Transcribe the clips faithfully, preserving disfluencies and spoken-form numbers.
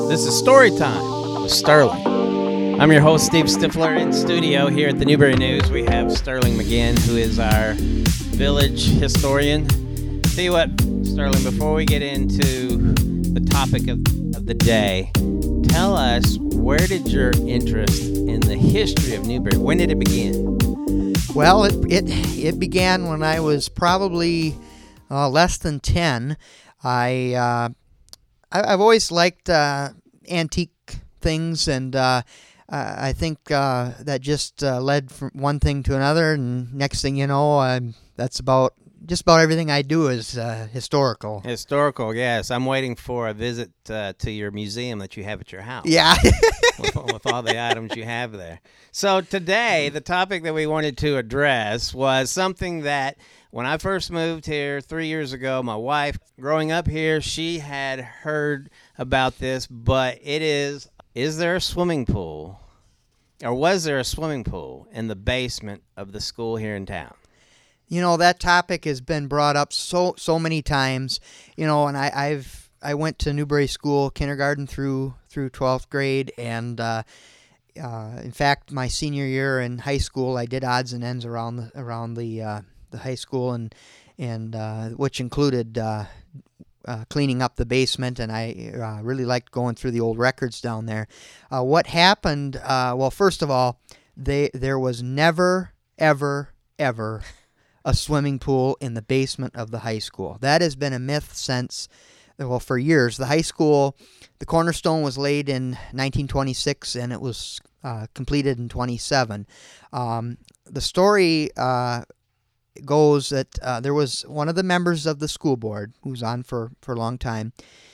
This is Story Time with Sterling. I'm your host, Steve Stifler. In studio here at the Newberry News, we have Sterling McGinn, who is our village historian. Tell you what, Sterling, before we get into the topic of, of the day, tell us, where did your interest in the history of Newberry, when did it begin? Well, it it, it began when I was probably uh, less than ten. I, uh, I I've always liked uh, antique things, and uh, I think uh, that just uh, led from one thing to another. And next thing you know, I'm, that's about just about everything I do is uh, historical. Historical, yes. I'm waiting for a visit uh, to your museum that you have at your house. Yeah. with, with all the items you have there. So today, the topic that we wanted to address was something that when I first moved here three years ago, my wife, growing up here, she had heard about this, but it is, is there a swimming pool, or was there a swimming pool in the basement of the school here in town? You know, that topic has been brought up so so many times, you know, and I, I've I went to Newberry School, kindergarten through through twelfth grade, and uh, uh, in fact, my senior year in high school, I did odds and ends around the around the uh, the high school, and and uh, which included uh, uh, cleaning up the basement, and I uh, really liked going through the old records down there. Uh, what happened? Uh, well, first of all, they there was never, ever, ever a swimming pool in the basement of the high school. That has been a myth since, well, for years. The high school, the cornerstone was laid in nineteen twenty-six, and it was uh, completed in twenty-seven. Um, the story uh, goes that uh, there was one of the members of the school board, who was on for, for a long time.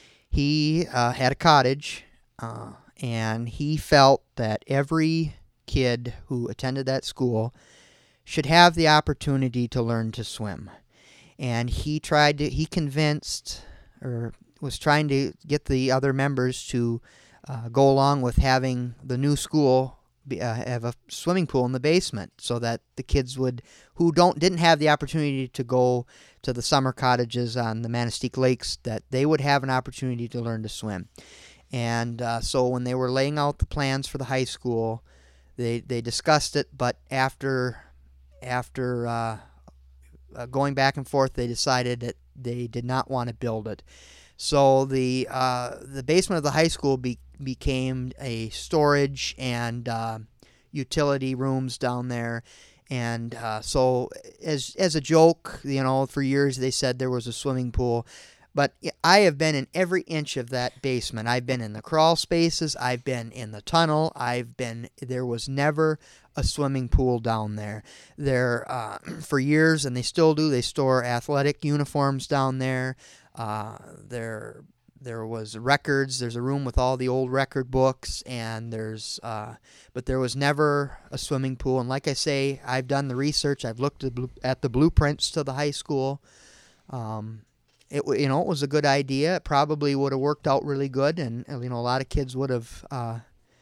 He uh, had a cottage, uh, and he felt that every kid who attended that school should have the opportunity to learn to swim. And he tried to, he convinced, or was trying to get the other members to uh, go along with having the new school be, uh, have a swimming pool in the basement, so that the kids would, who don't didn't have the opportunity to go to the summer cottages on the Manistee Lakes, that they would have an opportunity to learn to swim. And uh, so when they were laying out the plans for the high school, they, they discussed it, but after After uh, uh, going back and forth, they decided that they did not want to build it. So the uh, the basement of the high school be, became a storage and uh, utility rooms down there. And uh, so as as a joke, you know, for years they said there was a swimming pool. But I have been in every inch of that basement. I've been in the crawl spaces. I've been in the tunnel. I've been, there was never a swimming pool down there. There, uh, for years, and they still do, they store athletic uniforms down there. Uh, there, there was records. There's a room with all the old record books, and there's, uh, but there was never a swimming pool. And like I say, I've done the research. I've looked at the blueprints to the high school. Um, It you know it was a good idea. It probably would have worked out really good, and you know a lot of kids would have uh,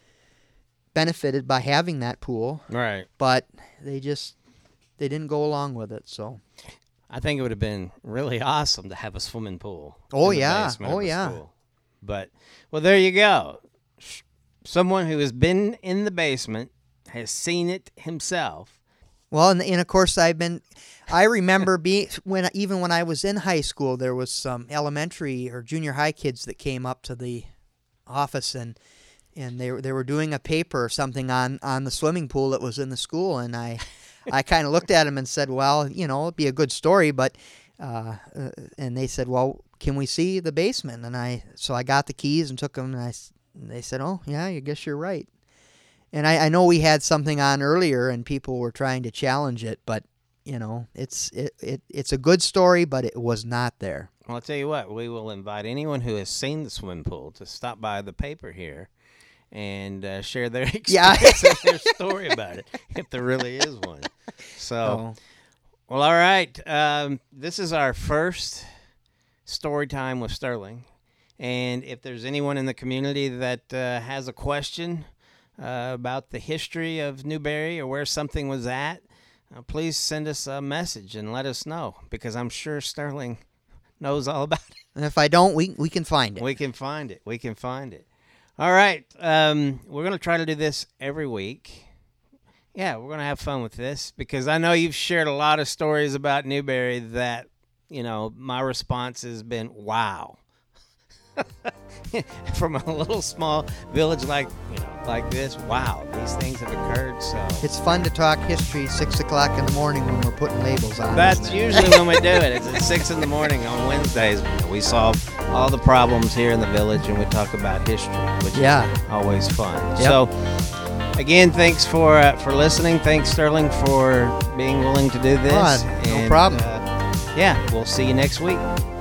benefited by having that pool. Right. But they just they didn't go along with it. So I think it would have been really awesome to have a swimming pool. Oh in the yeah, basement oh of a yeah. school. But well, there you go. Someone who has been in the basement has seen it himself. Well, and, and of course I've been. I remember being when even when I was in high school, there was some elementary or junior high kids that came up to the office, and and they they were doing a paper or something on, on the swimming pool that was in the school, and I I kind of looked at them and said, well, you know, it'd be a good story, but uh, uh, and they said, well, can we see the basement? And I so I got the keys and took them, and I and they said, oh yeah, I guess you're right. And I, I know we had something on earlier, and people were trying to challenge it, but you know, it's it, it it's a good story, but it was not there. Well, I'll tell you what, we will invite anyone who has seen the swimming pool to stop by the paper here and uh, share their experience Yeah. and their story about it, if there really is one. So, Oh. well, all right. Um, this is our first story time with Sterling. And if there's anyone in the community that uh, has a question uh, about the history of Newberry or where something was at, Uh, please send us a message and let us know, because I'm sure Sterling knows all about it. And if I don't, we we can find it. We can find it. We can find it. All right. Um, we're going to try to do this every week. Yeah, we're going to have fun with this because I know you've shared a lot of stories about Newberry that, you know, my response has been, wow. From a little small village like, you know, like this, wow, these things have occurred. So It's fun to talk history six o'clock in the morning when we're putting labels on. that's isn't it? usually when we do it. It's at six in the morning on Wednesdays. We solve all the problems here in the village and we talk about history, which Yeah. is always fun. Yep. So again, thanks for uh, for listening. Thanks, Sterling, for being willing to do this. Fun. No And, problem. Uh, yeah, we'll see you next week.